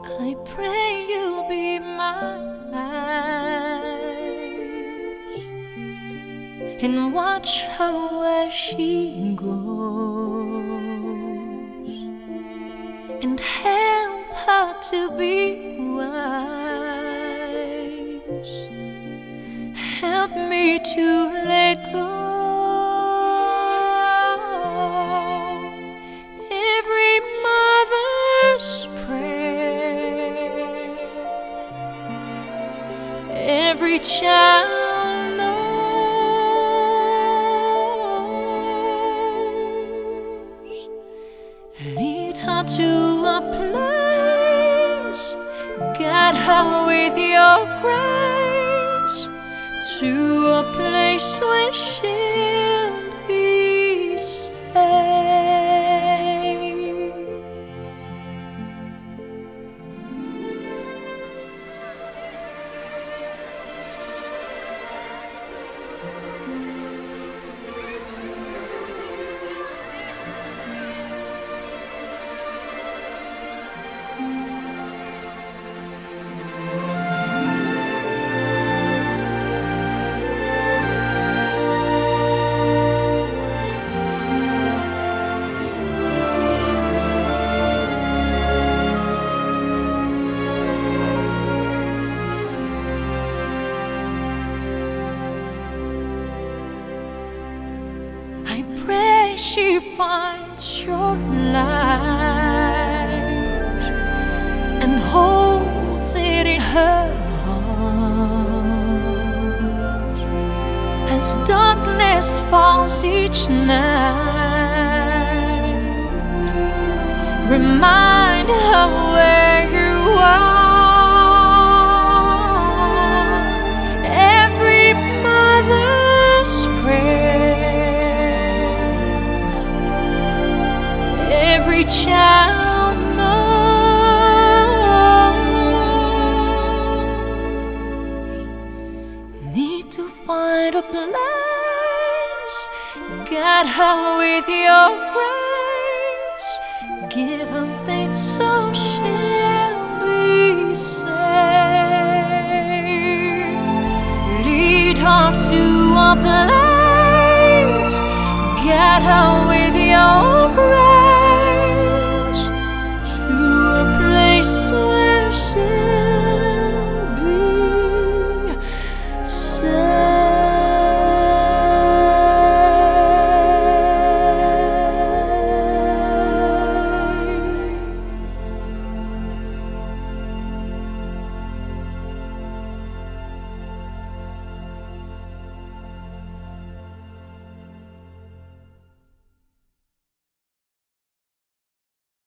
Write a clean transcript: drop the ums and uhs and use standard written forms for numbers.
I pray you'll be my eyes and watch her where she goes, and help her to be wise. Help me to let go. Every mother's prayer, every child knows. Lead her to a place, guide her with your grace, to a place where she'll be safe. I pray she finds your light and holds it in her heart as darkness falls each night. Remind her where you are. Every mother's prayer, every child knows. Need to find a place, guide her with your grace, give her faith so she'll be safe. Lead her to a place, guide her with your grace,